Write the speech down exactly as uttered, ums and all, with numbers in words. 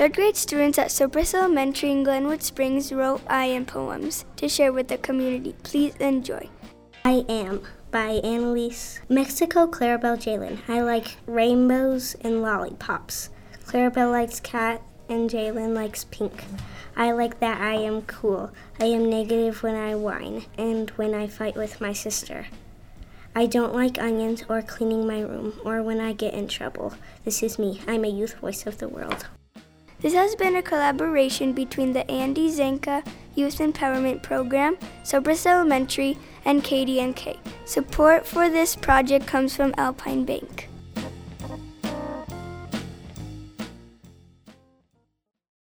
Third grade students at Cypress Elementary in Glenwood Springs wrote I Am poems to share with the community. Please enjoy. I Am by Annalise. Mexico, Clarabelle Jalen. I like rainbows and lollipops. Clarabelle likes cat and Jalen likes pink. I like that I am cool. I am negative when I whine and when I fight with my sister. I don't like onions or cleaning my room or when I get in trouble. This is me. I'm a youth voice of the world. This has been a collaboration between the Andy Zanka Youth Empowerment Program, Cypress Elementary, and K D N K. Support for this project comes from Alpine Bank.